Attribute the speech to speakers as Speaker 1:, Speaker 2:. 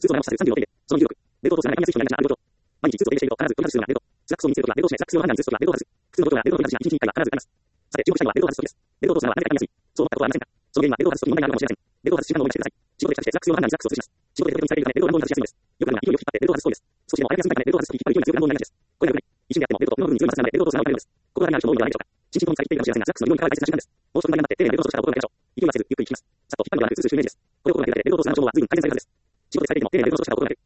Speaker 1: 通知を流した36件で、その26、冷凍投資が中身やすい人になりがちなある状況。毎日通知を提出していると必ず余り数が冷凍。スラックスを見つけるときは冷凍しない。スラックス用判断にするときは冷凍外す。複数の状況が冷凍に外しな1日1回は必ずあります。さて、注目したいのは冷凍外すときです。冷凍投資がなるべく中身やすい。そう思ったことはありませんか？その原因は冷凍外すときに問題があるかもしれません。冷凍外す習慣を生み出してください。仕事で活かしてスラックス用判断にスラックスを通知します。仕事で手取りされるため冷凍がどんどん外しやすいのです。よくあるのが勢いよく引っ張って冷凍外す行為です。少しでも洗いやすいため冷凍外すとき引っ張る勢いが強く乱暴になりがちです。これが良くない。一瞬であっても冷凍との部分に強い摩擦が生まれ冷凍投資が起きるのです。心当たりのある人も多いのではないでしょうか。新陳代謝に使い切っているかもしれませんが、スラックスの量に関わる大切な習慣です。もう少し頑張って丁寧に冷凍投資した方が心がけましょう。勢いはせず、ゆっくり引きます。さっと引っ張るのではなく、スースー収イメージです。これを心がけるだけで冷凍投資の情報は随分改善されるはずです。仕事でされていても丁寧に冷凍投資した方が心がける。